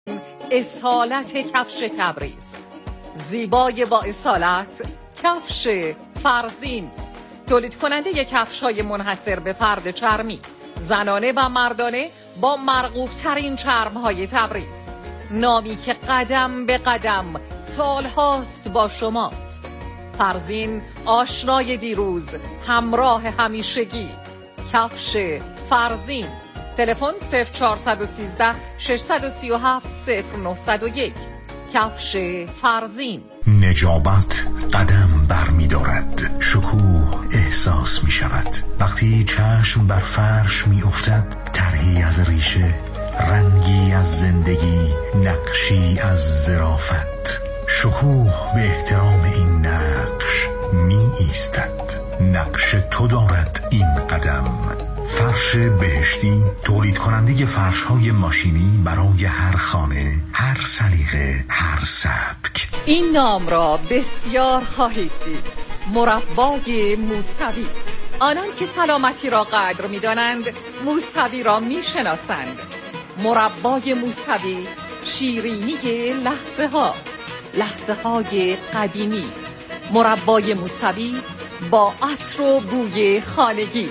اصالت کفش تبریز، زیبای با اصالت کفش فرزین، تولید کننده کفش‌های منحصر به فرد چرمی، زنانه و مردانه با مرغوب ترین چرم‌های تبریز. نامی که قدم به قدم سالهاست با شماست. فرزین، آشنای دیروز، همراه همیشگی. کفش فرزین. تلفن 0413 637 0901. کفش فرزین. نجابت قدم بر می دارد، شکوه احساس می شود وقتی چشم بر فرش می افتد. طرحی از ریشه، رنگی از زندگی، نقشی از ظرافت. شکوه به احترام این نقش می ایستد. نقش تو دارد این قدم. فرش بهشتی، تولید کننده فرش های ماشینی برای هر خانه، هر سلیقه، هر سبک. این نام را بسیار خواهید دید. مربای موسوی. آنان که سلامتی را قدر می دانند موسوی را می شناسند. مربای موسوی، شیرینی لحظه ها، لحظه های قدیمی. مربای موسوی با عطر و بوی خانگی.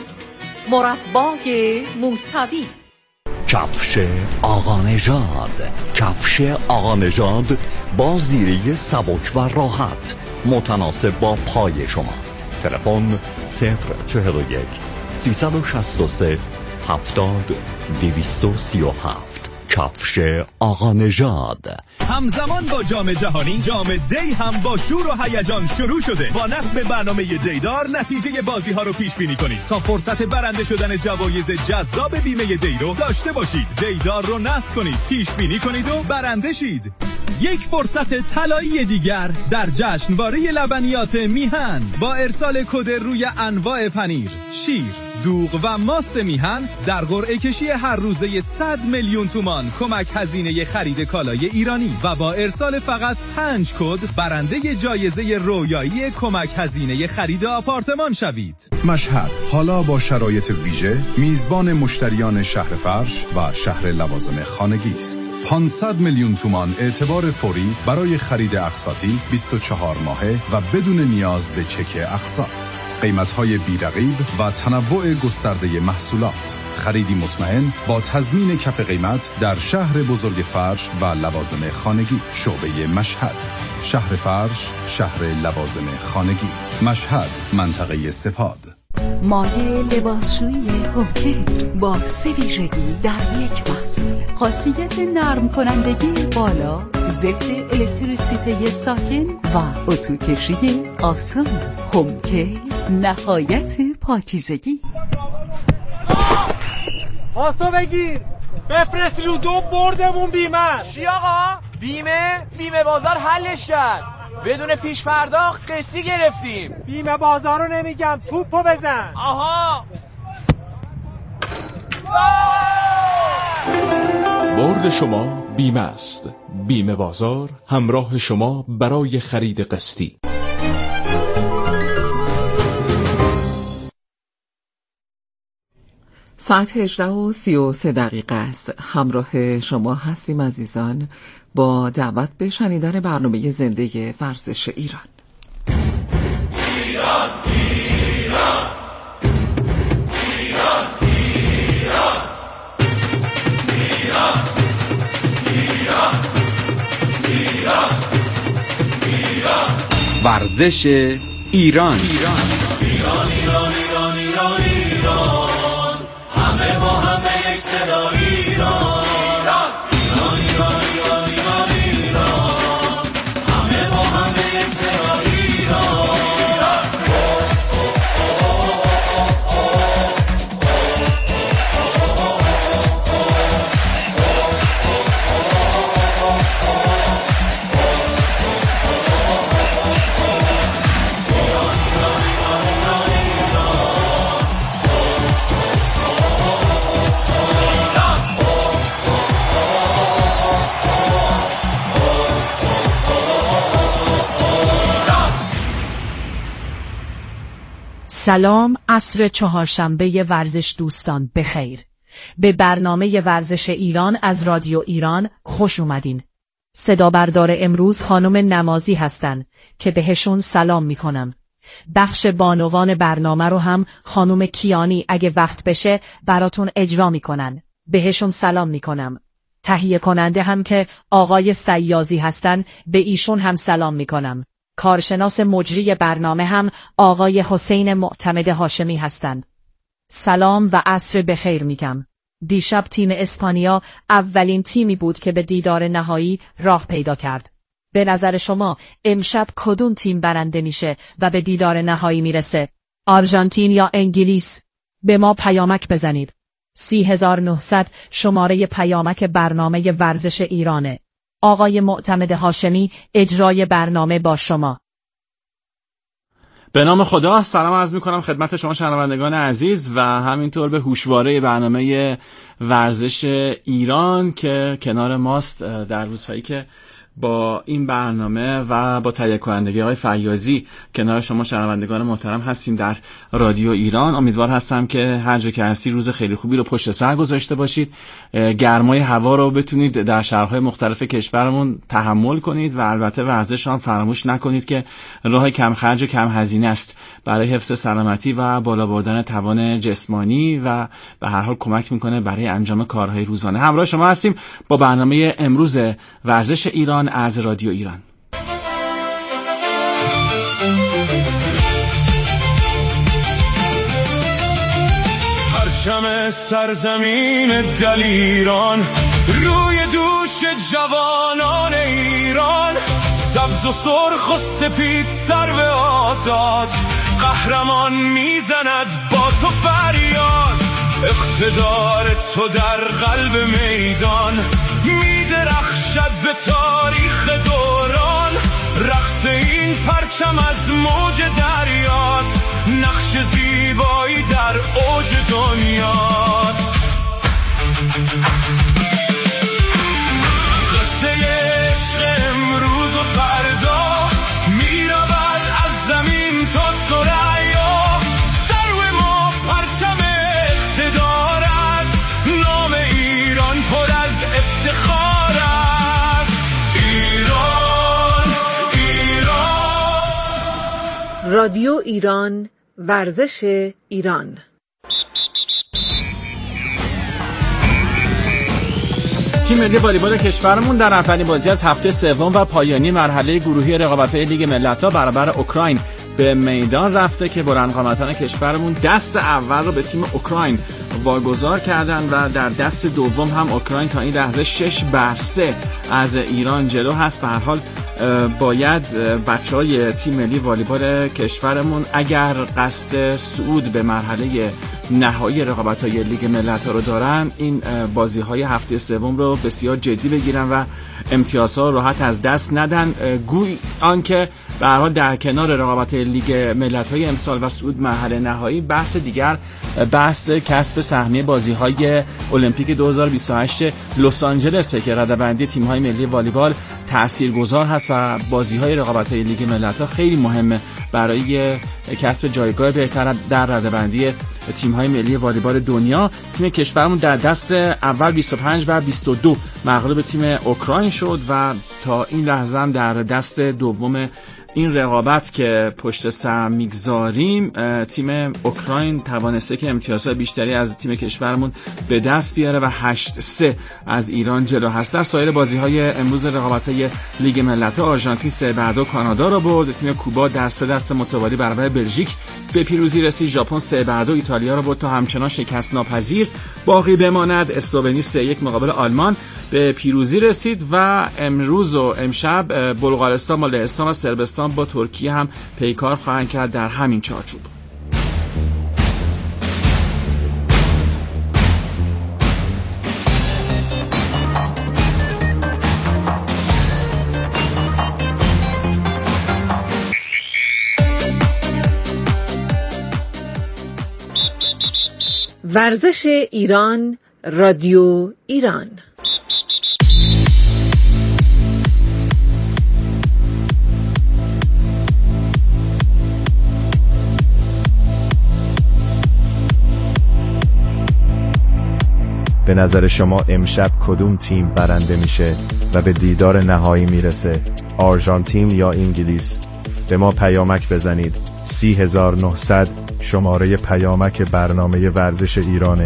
مربای موسوی. کفش آقا نژاد. کفش آقا نژاد با زیره سبک و راحت، متناسب با پای شما. تلفن 041 363 70 237. کفش آقا نژاد. همزمان با جام جهانی، جام دی هم با شور و هیجان شروع شده. با نصب برنامه دیدار نتیجه بازی ها رو پیش بینی کنید تا فرصت برنده شدن جوایز جذاب بیمه دی رو داشته باشید. دیدار رو نصب کنید، پیش بینی کنید و برنده شید. یک فرصت طلایی دیگر در جشنواره لبنیات میهن با ارسال کد روی انواع پنیر، شیر، دوغ و ماست میهن در قرعه کشی هر روزه 100 میلیون تومان کمک هزینه خرید کالای ایرانی و با ارسال فقط 5 کد برنده جایزه رویایی کمک هزینه خرید آپارتمان شوید. مشهد حالا با شرایط ویژه میزبان مشتریان شهر فرش و شهر لوازم خانگی است. 500 میلیون تومان اعتبار فوری برای خرید اقساطی 24 ماهه و بدون نیاز به چک اقساط. قیمت‌های بی‌رقیب و تنوع گسترده محصولات. خریدی مطمئن با تضمین کف قیمت در شهر بزرگ فرش و لوازم خانگی. شعبه مشهد، شهر فرش، شهر لوازم خانگی. مشهد، منطقه سپاد. مایه لباسشویی هوکه با 3 ویژگی در یک محصول. خاصیت نرم کنندگی بالا، ضد الکتریسیته ساکن و اتوکشی آسان. هوکه، نهایت پاکیزگی. پاسو بگیر، بفرست رو 2 بردمون بیمه. چی آقا؟ بیمه بازار حلش کرد. بدون پیش پرداخت قسطی گرفتیم. بیمه بازار رو نمیگم، توپو بزن. آها. برد شما بیمه است. بیمه بازار همراه شما برای خرید قسطی. ساعت 18:33 است. همراه شما هستیم عزیزان با دعوت به شنیدن برنامه زنده ورزش ایران. ایران ایران ایران ایران ایران ایران ایران ایران. ورزش ایران. ایران ایران ایران ایران ایران. همه با همه یک صدا ایران. سلام، عصر چهارشنبه ورزش دوستان بخیر. به برنامه ورزش ایران از رادیو ایران خوش اومدین. صدا بردار امروز خانم نمازی هستن که بهشون سلام میکنم. بخش بانوان برنامه رو هم خانم کیانی اگه وقت بشه براتون اجرا میکنن. بهشون سلام میکنم. تهیه کننده هم که آقای فیاضی هستن، به ایشون هم سلام میکنم. کارشناس مجری برنامه هم آقای حسین معتمد هاشمی هستند. سلام و عصر بخیر میگم. دیشب تیم اسپانیا اولین تیمی بود که به دیدار نهایی راه پیدا کرد. به نظر شما امشب کدوم تیم برنده میشه و به دیدار نهایی میرسه؟ آرژانتین یا انگلیس؟ به ما پیامک بزنید. 3900 شماره پیامک برنامه ورزش ایرانه. آقای معتمد هاشمی، اجرای برنامه با شما. به نام خدا سلام عرض میکنم خدمت شما شنوندگان عزیز و همینطور به هوشواره برنامه ورزش ایران که کنار ماست در روزهایی که با این برنامه و با تهیه کنندگی آقای فیاضی کنار شما شنوندگان محترم هستیم در رادیو ایران. امیدوار هستم که هر جا که هستی روز خیلی خوبی رو پشت سر گذاشته باشید. گرمای هوا رو بتونید در شهرهای مختلف کشورمون تحمل کنید و البته ورزش هم فراموش نکنید که راه کم خرج و کم هزینه است برای حفظ سلامتی و بالا بردن توان جسمانی و به هر حال کمک میکنه برای انجام کارهای روزانه. همراه شما هستیم با برنامه امروز ورزش ایران از رادیو ایران. پرچم سرزمین دلیران روی دوش جوانان ایران، سبز و سرخ و سپید سرو آزاد، قهرمان میزند با تو فریاد. اقتدار تو در قلب میدان میدرخشد به تاریخ دوران. رقص این پرچم از موج دریاست، نقش زیبایی در اوج دنیاست. قصه عشق امروز و فردا میرود از زمین تا ثریا. سرو ما پرچم اقتدار است، نام ایران پر از افتخار است. ایران ایران. رادیو ایران، ورزش ایران. تیم ملی والیبال کشورمون در اولین بازی از هفته سوم و پایانی مرحله گروهی رقابت‌های لیگ ملت‌ها برابر اوکراین به میدان رفته که بلندقامتان کشورمون دست اول رو به تیم اوکراین واگذار کردن و در دست دوم هم اوکراین تا این لحظه 6-3 از ایران جلو هست. به هر حال باید بچهای تیم ملی والیبال کشورمون اگر قصد صعود به مرحله نهایی رقابت‌های لیگ ملت‌ها رو دارن، این بازی‌های هفته سوم رو بسیار جدی بگیرن و امتیازها راحت از دست ندن. گوی آنکه به هر حال در کنار رقابت لیگ ملت‌های امسال و صعود مرحله نهایی، بحث دیگر بحث کسب سهمیه بازی‌های المپیک 2028 لس آنجلس که رده‌بندی تیم‌های ملی والیبال تاثیرگذار هست و بازی‌های رقابت‌های لیگ ملت‌ها خیلی مهمه برای کسب جایگاه بهتر در رده‌بندی تیم‌های ملی والیبال دنیا. تیم کشورمون در دست اول 25 و 22 مغلوب تیم اوکراین شد و تا این لحظه هم در دست دوم این رقابت که پشت سر میگذاریم تیم اوکراین توانسته که امتیازهای بیشتری از تیم کشورمون به دست بیاره و 8-3 از ایران جلو هست. در سایر بازی‌های امروز رقابت‌های لیگ ملت‌ها آرژانتین 3-2 کانادا را برد. تیم کوبا در 3 دست متوالی برابر بلژیک به پیروزی رسید. ژاپن 3-2 ایتالیا را برد تا همچنان شکست ناپذیر باقی بماند. اسلوونی 3-1 مقابل آلمان به پیروزی رسید و امروز و امشب بلغارستان با لهستان و صربستان با ترکیه هم پیکار خواهند کرد در همین چارچوب. ورزش ایران، رادیو ایران. نظر شما امشب کدوم تیم برنده میشه و به دیدار نهایی میرسه؟ آرژانتین یا انگلیس؟ به ما پیامک بزنید. 30900 شماره پیامک برنامه ورزش ایرانه.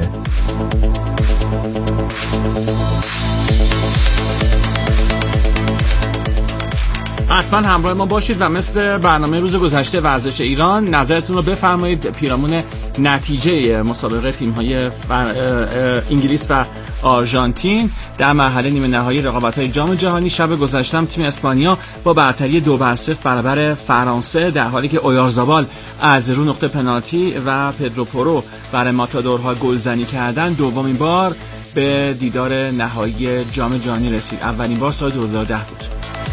حتما همراه ما باشید و مثل برنامه روز گذشته ورزش ایران نظرتون رو بفرمایید پیرامون نتیجه مسابقه تیم‌های انگلیس و آرژانتین در مرحله نیمه نهایی رقابت‌های جام جهانی. شب گذشته تیم اسپانیا با برتری 2-0 برابر فرانسه در حالی که اویارزابال از رو نقطه پنالتی و پدرو پورو برای ماتادورها گلزنی کردن دومین بار به دیدار نهایی جام جهانی رسید. اولین بار سال 2010 بود.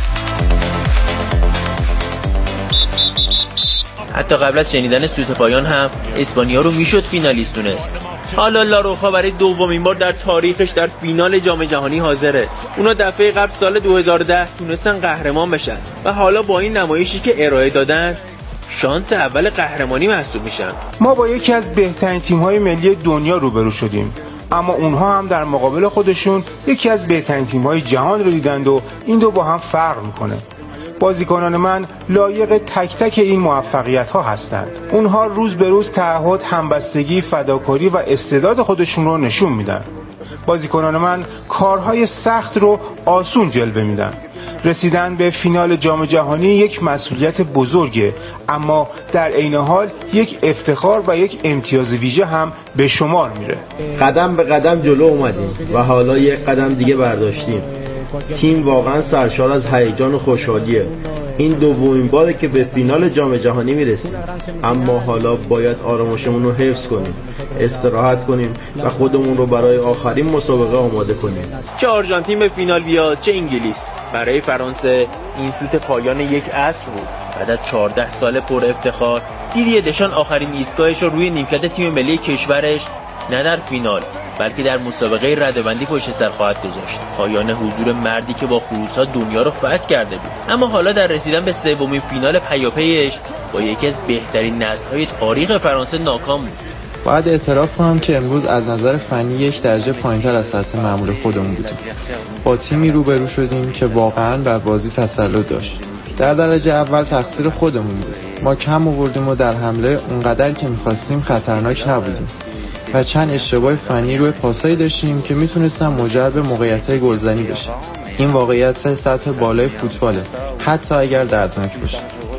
حتی قبل از شنیدن سوت پایان هم اسپانیا رو میشد فینالیست دونست. حالا لاروخا برای دومین بار در تاریخش در فینال جام جهانی حاضره. اونا دفعه قبل سال 2010 تونستن قهرمان بشن و حالا با این نمایشی که ارائه دادن شانس اول قهرمانی محسوب میشن. ما با یکی از بهترین تیم‌های ملی دنیا روبرو شدیم، اما اونها هم در مقابل خودشون یکی از بهترین تیم‌های جهان رو دیدند و این دو با هم فرق میکنه. بازیکنان من لایق تک تک این موفقیت‌ها هستند. اونها روز به روز تعهد، همبستگی، فداکاری و استعداد خودشون رو نشون میدن. بازیکنان من کارهای سخت رو آسون جلوه میدن. رسیدن به فینال جام جهانی یک مسئولیت بزرگه، اما در عین حال یک افتخار و یک امتیاز ویژه هم به شمار میره. قدم به قدم جلو اومدیم و حالا یک قدم دیگه برداشتیم. تیم واقعا سرشار از هیجان و خوشحالیه. این دومین باره که به فینال جام جهانی میرسیم، اما حالا باید آرامشمون رو حفظ کنیم، استراحت کنیم و خودمون رو برای آخرین مسابقه آماده کنیم. چه آرژانتین به فینال بیاد چه انگلیس، برای فرانسه این سوت پایان یک عصر بود. بعد از 14 سال پر افتخار دیدیه دشان آخرین ایستگاهش رو روی نیمکت تیم ملی کشورش نه در فینال بلکه در مسابقه رده‌بندی پشت سر خواهد گذاشت. پایان حضور مردی که با خروس‌ها دنیا رو فتح کرده بود، اما حالا در رسیدن به سومین فینال پیاپیش با یکی از بهترین نسل‌های تاریخ فرانسه ناکام بود. باید اعتراف کنم که امروز از نظر فنی یک درجه پایین‌تر از سطح معمول خودمون بودیم. با تیمی روبرو شدیم که واقعاً بر بازی تسلط داشت. در درجه اول تقصیر خودمون بود. ما کم آوردیم و در حمله اونقدر که می‌خواستیم خطرناک نبودیم. و چند اشتباه فنی روی پاسایی داشتیم که میتونستن منجر به موقعیت‌های گلزنی بشه. این واقعیت سطح بالای فوتباله، حتی اگر دردناک باشه.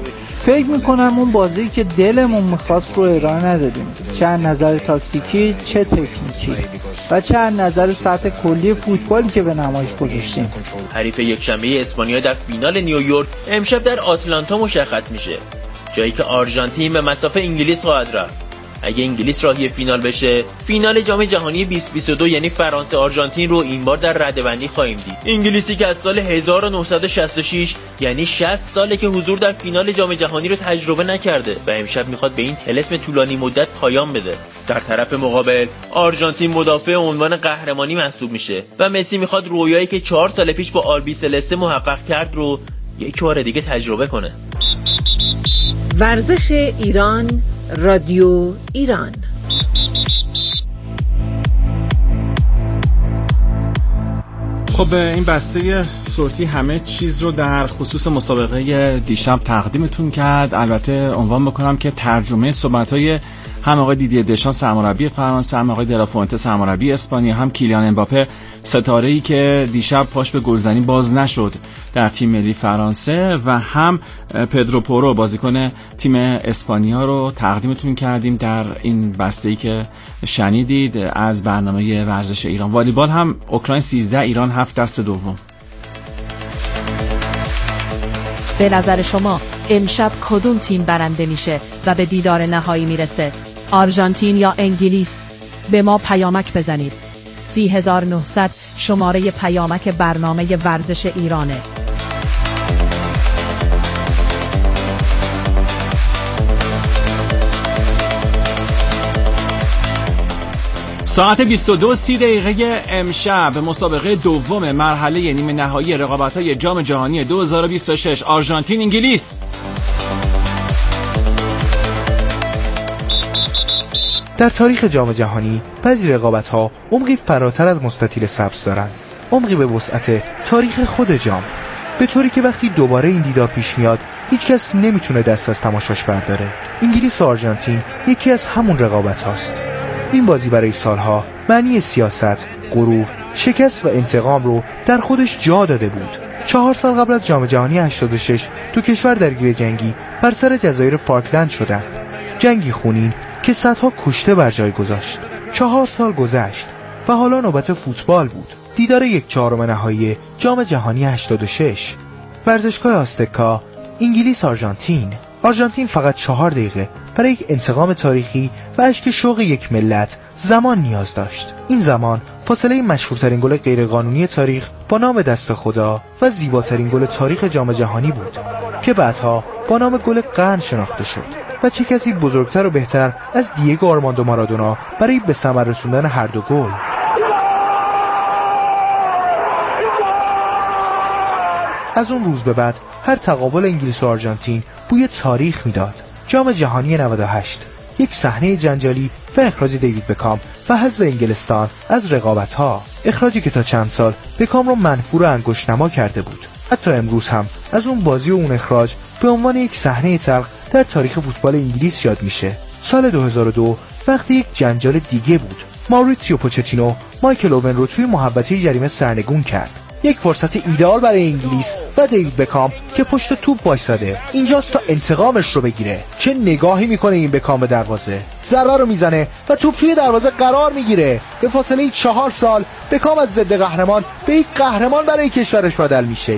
فکر میکنم اون بازی که دلمون میخواست رو ارائه ندادیم، چه از نظر تاکتیکی چه تکنیکی و چه از نظر سطح کلی فوتبالی که به نمایش گذاشتیم. حریف یکشنبه اسپانیا در فینال نیویورک امشب در آتلانتا مشخص میشه، جایی که آرژانتین به مسافه انگلیس خواهد رفت. اگه انگلیس راهی فینال بشه، فینال جام جهانی 2022 یعنی فرانسه آرژانتین رو این بار در رده‌بندی خواهیم دید. انگلیسی که از سال 1966 یعنی 60 ساله که حضور در فینال جام جهانی رو تجربه نکرده و امشب میخواد به این طلسم طولانی مدت پایان بده. در طرف مقابل آرژانتین مدافع عنوان قهرمانی محسوب میشه و مسی میخواد رویایی که 4 سال پیش با آلبی سلسته محقق کرد رو یک بار دیگه تجربه کنه. ورزش ایران، رادیو ایران. خب این بسته صوتی همه چیز رو در خصوص مسابقه دیشب تقدیمتون کرد. البته عنوان بکنم که ترجمه صحبت‌های هم آقای دیدیه دشان سرمربی فرانسه، هم آقای دلافونته سرمربی اسپانیا، هم کیلیان امباپه ستاره‌ای که دیشب پاش به گلزنی باز نشد در تیم ملی فرانسه و هم پدرو پورو بازیکن تیم اسپانیا رو تقدیمتون کردیم در این بسته‌ای که شنیدید از برنامه ورزش ایران. والیبال هم اوکراین 13 ایران 7 دست دوم. به نظر شما امشب کدوم تیم برنده میشه و به دیدار نهایی میرسه؟ آرژانتین یا انگلیس؟ به ما پیامک بزنید. 30900 شماره پیامک برنامه ورزش ایرانه. ساعت 22:30 امشب مسابقه دوم مرحله نیمه نهایی رقابت‌های جام جهانی 2026 آرژانتین انگلیس. در تاریخ جام جهانی بعضی رقابت‌ها عمقی فراتر از مستطیل سبز دارند، عمقی به وسعت تاریخ خود جام، به طوری که وقتی دوباره این دیدار پیش میاد هیچکس نمیتونه دست از تماشاش برداره. انگلیس و آرژانتین یکی از همون رقابت هاست. این بازی برای سالها معنی سیاست، غرور، شکست و انتقام رو در خودش جا داده بود. 4 سال قبل از جام جهانی 86 دو کشور درگیر جنگی بر سر جزایر فالکلند شدند. جنگی خونین که صدها کشته بر جای گذاشت. 4 سال گذشت و حالا نوبت فوتبال بود. دیدار 1/4 نهایی جام جهانی 86. ورزشگاه آستکا، انگلیس آرژانتین. آرژانتین فقط 4 دقیقه برای یک انتقام تاریخی و اشک شوق یک ملت زمان نیاز داشت. این زمان فاصله مشهورترین گل غیرقانونی تاریخ با نام دست خدا و زیباترین گل تاریخ جام جهانی بود که بعدها با نام گل قرن شناخته شد. و چه کسی بزرگتر و بهتر از دیگو آرماندو مارادونا برای به ثمر رسوندن هر دو گل. از اون روز به بعد هر تقابل انگلیس و آرژانتین بوی تاریخ میداد. جام جهانی 98، یک صحنه جنجالی و اخراج دیوید بکام و حذف انگلستان از رقابت‌ها، اخراجی که تا چند سال بکام رو منفور و انگشت‌نما کرده بود. حتی امروز هم از اون بازی و اون اخراج به عنوان یک صحنه تلخ در تاریخ فوتبال انگلیس یاد میشه. سال 2002 وقتی یک جنجال دیگه بود، ماوریتسیو پوچتینو مایکل اوون رو توی محوطه جریمه سرنگون کرد. یک فرصت ایدئال برای انگلیس و دیوید بکام که پشت توپ وایساده. اینجاست تا انتقامش رو بگیره. چه نگاهی میکنه این بکام به دروازه. ضربه رو میزنه و توپ توی دروازه قرار میگیره. به فاصله 4 سال بکام از ضد قهرمان به یک قهرمان برای کشورش بدل میشه.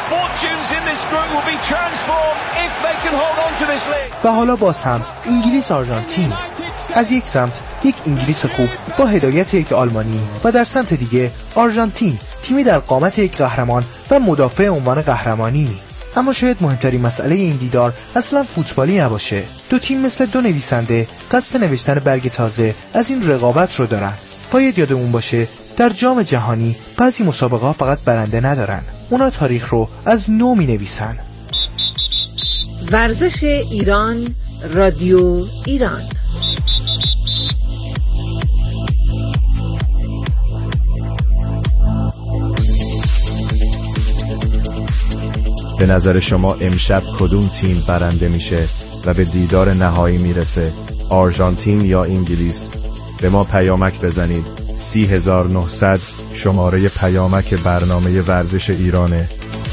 و حالا باز هم انگلیس آرژانتین. از یک سمت یک انگلیس خوب با هدایت یک آلمانی و در سمت دیگه آرژانتین، تیمی در قامت یک قهرمان و مدافع عنوان قهرمانی. اما شاید مهمترین مسئله این دیدار اصلا فوتبالی نباشه. دو تیم مثل دو نویسنده قصد نوشتن برگ تازه از این رقابت رو دارن. باید یادمون باشه در جام جهانی بعضی مسابقه ها فقط برنده ندارن، اونا تاریخ رو از نو می نویسن. ورزش ایران، رادیو ایران. به نظر شما امشب کدوم تیم برنده میشه و به دیدار نهایی میرسه؟ آرژانتین یا انگلیس؟ به ما پیامک بزنید. 30900 شماره پیامک برنامه ورزش ایرانه.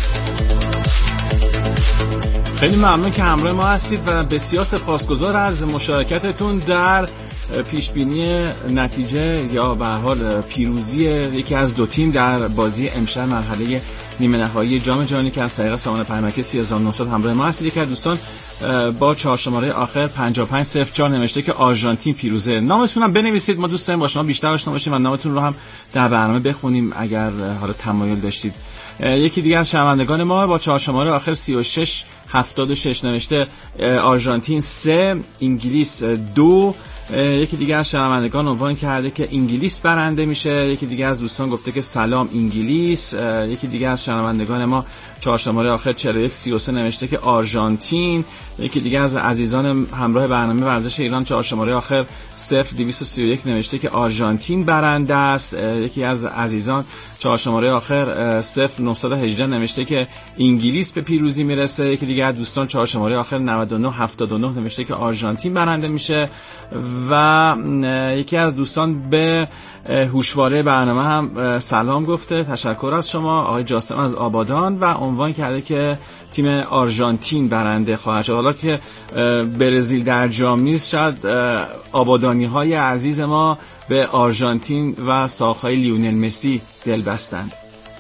خیلی ممنون که همراه ما هستید و بسیار سپاسگزار از مشارکتتون در پیشبینی نتیجه یا به هر حال پیروزی یکی از دو تیم در بازی امشب مرحله نیمه نهایی جام جهانی که از طریق سامان پیامکی 3900 همراه ما هستید. یکی از دوستان با 4 شماره آخر 5504 نوشته که آرژانتین پیروزه. نامتون هم بنویسید، ما دوست داریم با شما بیشتر آشنا باشیم و نامتون رو هم در برنامه بخونیم اگر حالا تمایل داشتید. یکی دیگه از شنوندگان ما با 4 شماره آخر 3676 نوشته آرژانتین 3 انگلیس 2. یکی دیگه از شنوندگان عنوان کرده که انگلیس برنده میشه. یکی دیگه از دوستان گفته که سلام انگلیس. یکی دیگه از شنوندگان ما 4 شماره آخر 4133 نوشته که آرژانتین. یکی دیگه از عزیزان همراه برنامه ورزش ایران 4 شماره آخر 0231 نوشته که آرژانتین برنده است. یکی از عزیزان 4 شماره آخر 0918 نوشته که انگلیس به پیروزی میرسه. یکی دیگه از دوستان 4 شماره آخر 9979 نوشته که آرژانتین برنده میشه و یکی از دوستان به هوشواره برنامه هم سلام گفته. تشکر از شما آقای جاسم از آبادان و عنوان کرده که تیم آرژانتین برنده خواهد شد. حالا که برزیل در جام نیست شاید آبادانی‌های عزیز ما به آرژانتین و ساق‌های لیونل مسی دل بستند.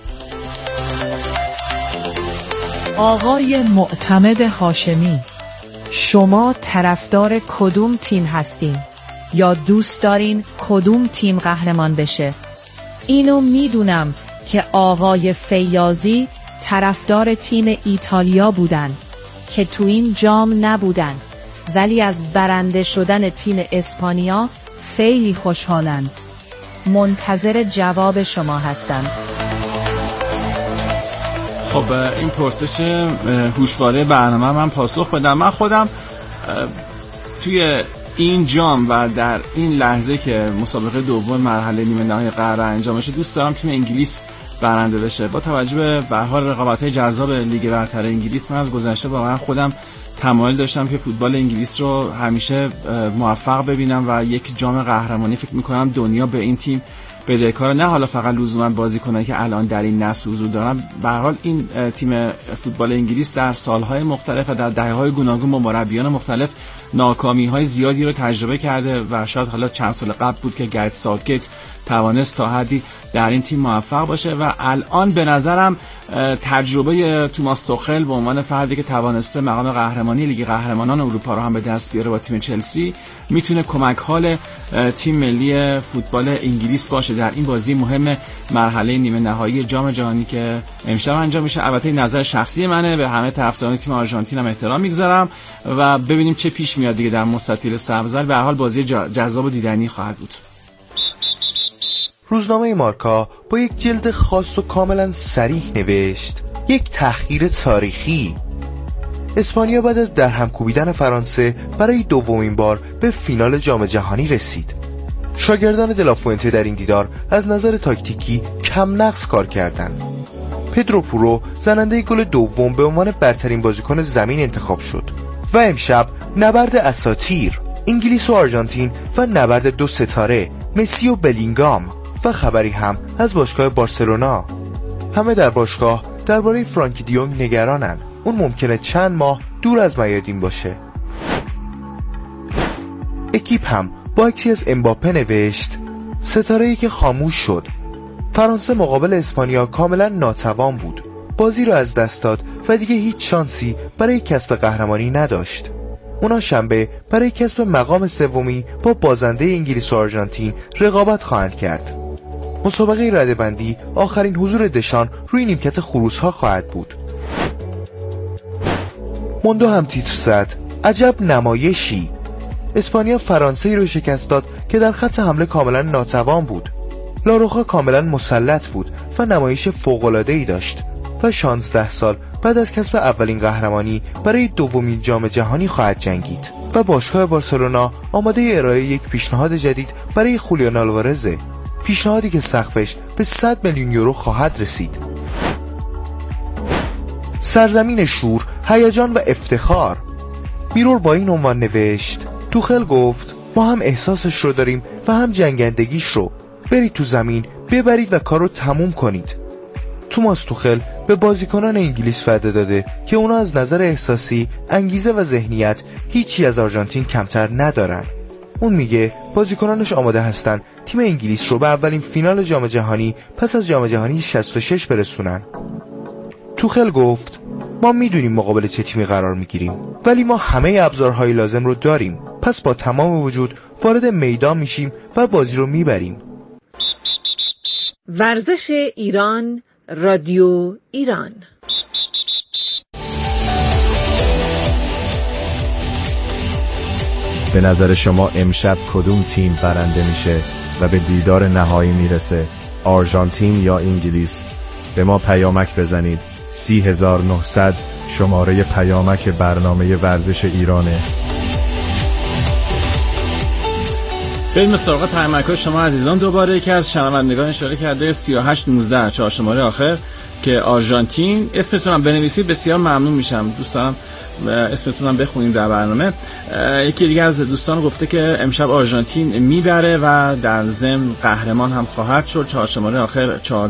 آقای معتمد هاشمی، شما طرفدار کدوم تیم هستین یا دوست دارین کدوم تیم قهرمان بشه؟ اینو میدونم که آقای فیاضی طرفدار تیم ایتالیا بودن که تو این جام نبودن، ولی از برنده شدن تیم اسپانیا خیلی خوشحالن. منتظر جواب شما هستم. خب این پرسش هوشواره برنامه من پاسخ بدم. من خودم توی این جام و در این لحظه که مسابقه دوم مرحله نیمه نهایی قرار انجام بشه دوست دارم تیم انگلیس برنده بشه. با توجه به حال رقابت‌های جذاب لیگ برتر انگلیس، من از گذشته واقعا خودم تمایل داشتم که فوتبال انگلیس رو همیشه موفق ببینم و یک جام قهرمانی فکر می‌کنم دنیا به این تیم بدهکار، نه حالا فقط لزوما بازیکنایی که الان در این نسل حضور دارن. به هر حال این تیم فوتبال انگلیس در سالهای مختلف و در دهه‌های گوناگون با مربیان مختلف ناکامی‌های زیادی رو تجربه کرده و شاید حالا چند سال قبل بود که گرت ساوتگیت توانست تا حدی در این تیم موفق باشه و الان به نظرم تجربه توماس توخل به عنوان فردی که توانسته مقام قهرمانی لیگ قهرمانان اروپا رو هم به دست بیاره با تیم چلسی میتونه کمک حال تیم ملی فوتبال انگلیس باشه در این بازی مهم مرحله نیمه نهایی جام جهانی که امشب انجام میشه. البته نظر شخصی منه، به همه طرفداران تیم آرژانتین هم احترام میگذارم و ببینیم چه پیش میاد دیگه در مستطیل سبز. به هر حال بازی جذاب و دیدنی خواهد بود. روزنامه مارکا با یک جلد خاص و کاملا صریح نوشت: یک تحقیر تاریخی. اسپانیا بعد از درهم کوبیدن فرانسه برای دومین بار به فینال جام جهانی رسید. شاگردان دلافوئنته در این دیدار از نظر تاکتیکی کم نقص کار کردند. پدرو پورو زننده گل دوم به عنوان برترین بازیکن زمین انتخاب شد و امشب نبرد اساطیر انگلیس و آرژانتین و نبرد دو ستاره مسی و بلینگام و خبری هم از باشگاه بارسلونا. همه در باشگاه درباره فرانکی دیونگ نگرانن. اون ممکنه چند ماه دور از میادین باشه. اکیپ هم با عکسی از امباپه نوشت: ستاره‌ای که خاموش شد. فرانسه مقابل اسپانیا کاملا ناتوان بود. بازی رو از دست داد و دیگه هیچ شانسی برای کسب قهرمانی نداشت. اونا شنبه برای کسب مقام سومی با بازنده انگلیس و آرژانتین رقابت خواهند کرد. مسابقه رده‌بندی آخرین حضور دشان روی نیمکت خروس‌ها خواهد بود. موندو هم تیتر زد: عجب نمایشی. اسپانیا فرانسه‌ای رو شکست داد که در خط حمله کاملا ناتوان بود. لاروخا کاملا مسلط بود و نمایش فوق‌العاده‌ای داشت و 16 سال بعد از کسب اولین قهرمانی برای دومین جام جهانی خواهد جنگید و باشگاه بارسلونا آماده ارائه یک پیشنهاد جدید برای خولیان آلوارز، پیشنهادی که سقفش به 100 میلیون یورو خواهد رسید. سرزمین شور، هیجان و افتخار. میرور با این عنوان نوشت: توخل گفت ما هم احساسش رو داریم و هم جنگندگیش رو. برید تو زمین، ببرید و کارو تموم کنید. توماس توخل به بازیکنان انگلیس وعده داده که اونا از نظر احساسی، انگیزه و ذهنیت هیچی از آرژانتین کمتر ندارن. اون میگه بازیکنانش آماده هستن تیم انگلیس رو به اولین فینال جام جهانی پس از جام جهانی 66 برسونن. توخل گفت ما میدونیم مقابل چه تیمی قرار میگیریم، ولی ما همه ابزارهای لازم رو داریم. پس با تمام وجود وارد میدان میشیم و بازی رو میبریم. ورزش ایران، رادیو ایران. به نظر شما امشب کدوم تیم برنده میشه و به دیدار نهایی میرسه؟ آرژانتین یا انگلیس؟ به ما پیامک بزنید. 30900 شماره پیامک برنامه ورزش ایرانه. بریم سراغ پیامک‌های شما عزیزان. دوباره یکی از شنوندگان اشاره کرده 3819 4 شماره آخر که آرژانتین. اسمتونم بنویسید بسیار ممنون میشم. دوست دارم اسمتونم بخونیم در برنامه. یکی دیگه از دوستان گفته که امشب آرژانتین میبره و در ضمن قهرمان هم خواهد شد. 4 شماره آخر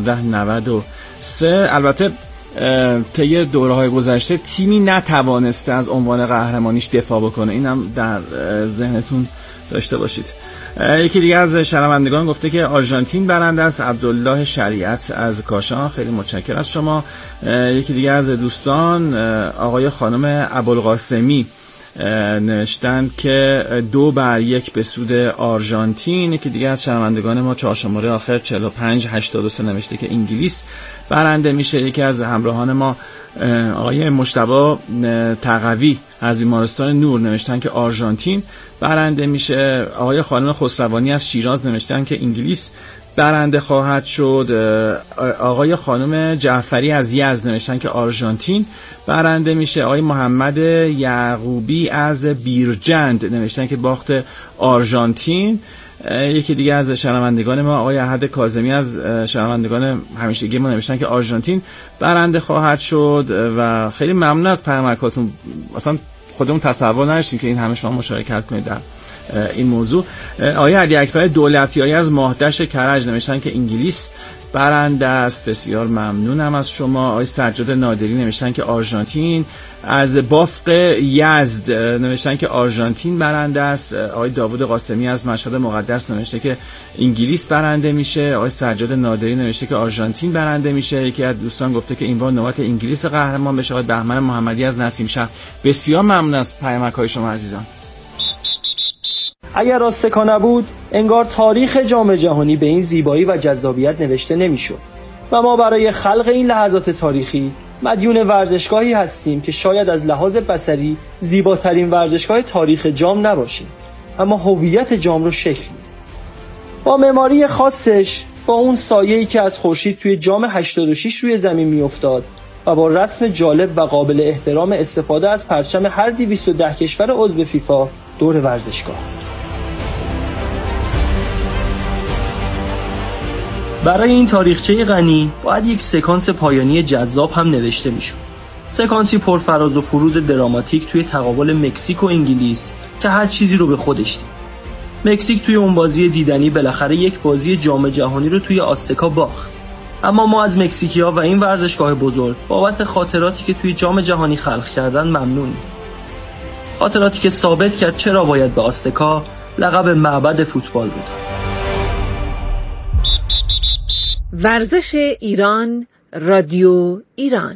1493. البته طی دوره‌های گذشته تیمی نتوانسته از عنوان قهرمانیش دفاع بکنه. اینم در ذهنتون داشته باشید. یکی دیگه از شنوندگان گفته که آرژانتین برنده است. عبدالله شریعت از کاشان، خیلی متشکرم از شما. یکی دیگه از دوستان آقای خانم ابوالقاسمی نوشتند که 2-1 به سود آرژانتین. یکی دیگه از شنوندگان ما 4 شماره آخر 4583 نوشته که انگلیس برنده میشه. یکی از همراهان ما آقای مجتبی تقوی از بیمارستان نور نوشتن که آرژانتین برنده میشه. آقای خانم خسروانی از شیراز نوشتن که انگلیس برنده خواهد شد. آقای خانم جعفری از یزد نوشتن که آرژانتین برنده میشه. آقای محمد یعقوبی از بیرجند نوشتن که باخت آرژانتین. یکی دیگه از شنوندگان ما آقای احد کاظمی از شنوندگان همیشگی ما نوشتن که آرژانتین برنده خواهد شد و خیلی ممنون از پیامکاتون. اصلا خودمون تصور نداشتیم که این همه شما مشارکت کنید در این موضوع. آقای علی اکبر دولتیاری از ماهدشت کرج نوشتن که انگلیس برنده است. بسیار ممنونم از شما. آقای سجاد نادری نوشتن که آرژانتین. از بافق یزد نوشتن که آرژانتین برنده است. آقای داوود قاسمی از مشهد مقدس نوشته که انگلیس برنده میشه. آقای سجاد نادری نوشته که آرژانتین برنده میشه. یکی از دوستان گفته که این بار نوبت انگلیس قهرمان بشه. آقای بهمن محمدی از نسیم شهر. بسیار ممنون از پیامک‌های شما عزیزان. اگر آستکا نبود انگار تاریخ جام جهانی به این زیبایی و جذابیت نوشته نمیشد و ما برای خلق این لحظات تاریخی مدیون ورزشگاهی هستیم که شاید از لحاظ بصری زیباترین ورزشگاه تاریخ جام نباشه، اما هویت جام رو شکل میده. با معماری خاصش، با اون سایه‌ای که از خورشید توی جام 86 روی زمین میافتاد و با رسم جالب و قابل احترام استفاده از پرچم هر 210 کشور عضو فیفا دور ورزشگاه. برای این تاریخچه غنی باید یک سکانس پایانی جذاب هم نوشته میشد. سکانسی پرفراز و فرود دراماتیک توی تقابل مکزیک و انگلیس که هر چیزی رو به خودش دید. مکزیک توی اون بازی دیدنی بالاخره یک بازی جام جهانی رو توی آستکا باخت. اما ما از مکزیکی‌ها و این ورزشگاه بزرگ بابت خاطراتی که توی جام جهانی خلق کردن ممنونیم. خاطراتی که ثابت کرد چرا باید به آستکا لقب معبد فوتبال بدن. ورزش ایران، رادیو ایران.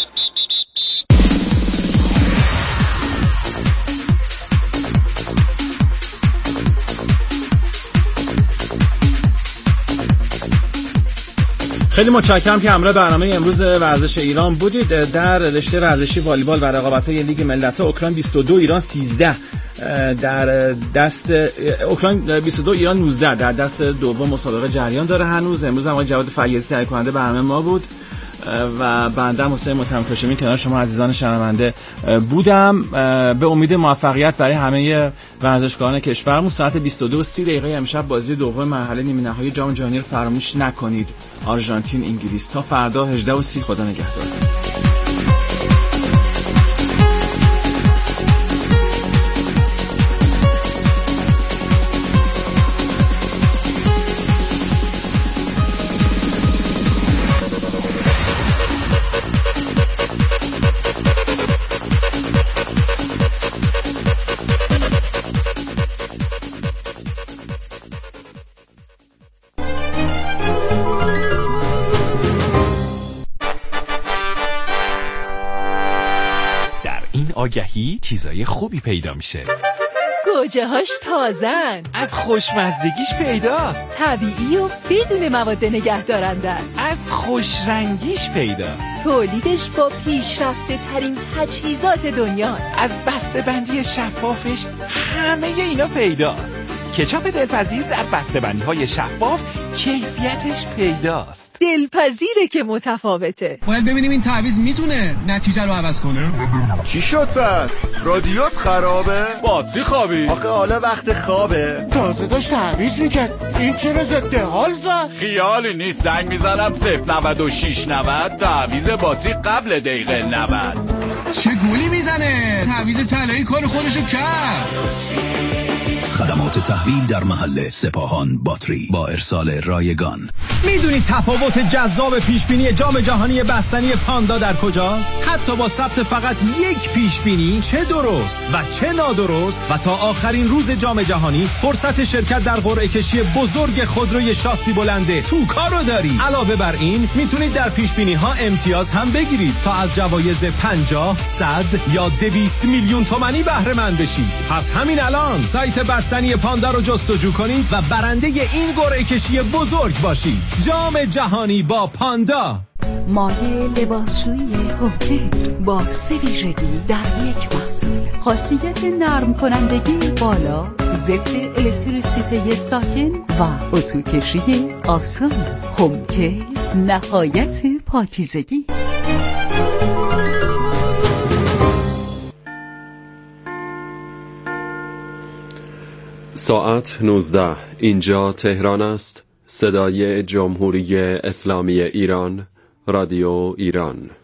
خیلی متشکرم که همراه برنامه امروز ورزش ایران بودید. در رشته ورزشی والیبال و رقابت‌های لیگ ملت‌ها اوکراین 22 ایران 13 در دست اوکراین 22 ایران 19 در دست دوم مسابقه جریان داره هنوز. امروز هم آقای جواد فیاضی تهیه کننده برنامه ما بود و بنده حسین متهم کاشمی کنار شما عزیزان شنونده بودم. به امید موفقیت برای همه ورزشکاران کشورمون. ساعت 22:30 امشب بازی دوم مرحله نیمه نهایی جام جهانی رو فراموش نکنید. آرژانتین انگلیس. تا فردا 18:30. خدا نگهدار. آگهی چیزای خوبی پیدا میشه. گوجه‌هاش تازن، از خوشمزگیش پیداست، طبیعی و بدون مواد نگهدارنده است، از خوشرنگیش پیداست، تولیدش با پیشرفته ترین تجهیزات دنیاست، از بسته‌بندی شفافش همه اینا پیداست. کچاپ دلپذیر در بسته‌بندی‌های شفاف کیفیتش پیداست. دلپذیره که متفاوته. باید ببینیم این تعویض میتونه نتیجه رو عوض کنه. چی شد پس؟ رادیوت خرابه؟ باتری خوابی؟ آخه حالا وقت خوابه. تازه داشت تعویض میکرد. این چرا ضد حال زد؟ خیالی نیست، زنگ میزنم 09690 تعویض باتری قبل دقیقه 90. چه گولی میزنه؟ تعویض طلایی کار خودشو کرد. خدمات تحویل در محل سپاهان باتری با ارسال رایگان. میدونید تفاوت جذاب پیشبینی جام جهانی بستنی پاندا در کجاست؟ حتی با ثبت فقط یک پیشبینی، چه درست و چه نادرست، و تا آخرین روز جام جهانی فرصت شرکت در قرعه کشی بزرگ خودروی شاسی بلنده توکا رو داری. علاوه بر این میتونید در پیشبینی ها امتیاز هم بگیرید تا از جوایز 50، 100 یا 200 میلیون تومانی بهره مند بشید. پس همین الان سایت بستنی پاندا رو جستجو کنید و برنده این قرعه کشی بزرگ باشید. جام جهانی با پاندا. مایع لباسشویی هوکه با 3 ویژگی در یک محصول. خاصیت نرم کنندگی بالا، ضد الکتریسیته ساکن و اتوکشی آسان. هوکه نهایت پاکیزگی. ساعت 19. اینجا تهران است. صدای جمهوری اسلامی ایران، رادیو ایران.